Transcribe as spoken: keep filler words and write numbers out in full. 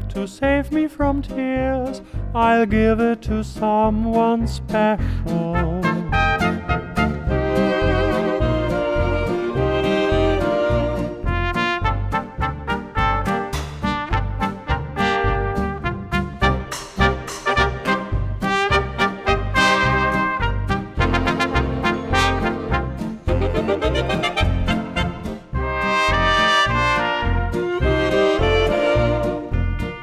to save me from tears. I'll give it to someone special.